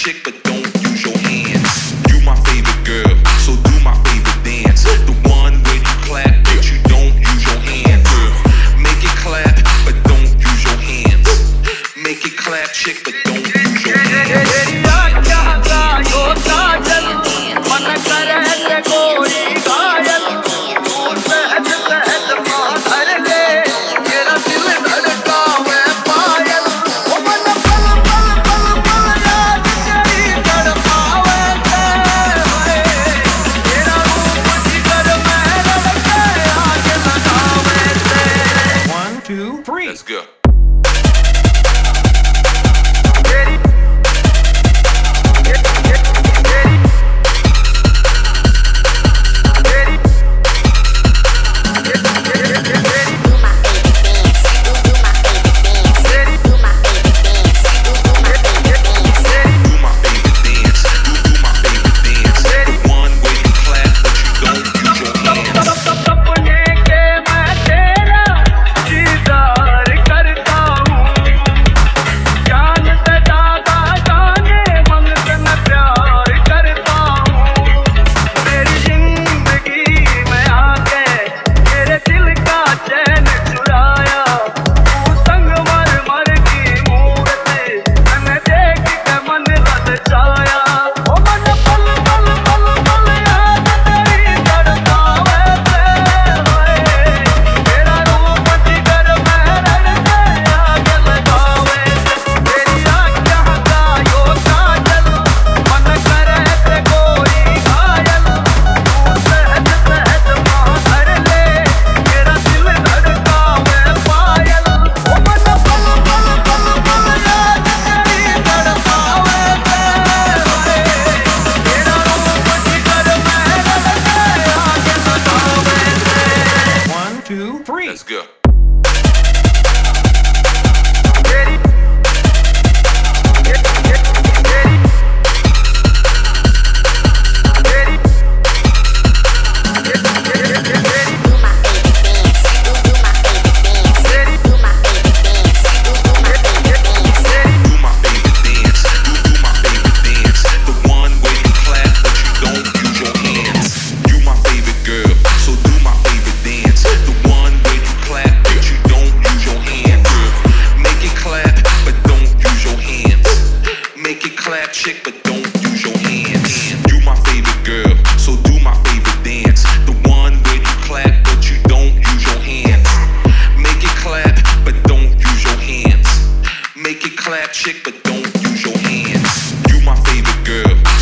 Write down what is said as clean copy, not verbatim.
chick, but don't use your hands. You my favorite girl, so do my favorite dance. The one where you clap, but you don't use your hands. Girl, make it clap, but don't use your hands. Make it clap, chick, but don't use your hands. Let's go. Let's go. Chick, but don't use your hands. You my favorite girl, so do my favorite dance. The one where you clap, but you don't use your hands. Make it clap, but don't use your hands. Make it clap, chick, but don't use your hands. You my favorite girl,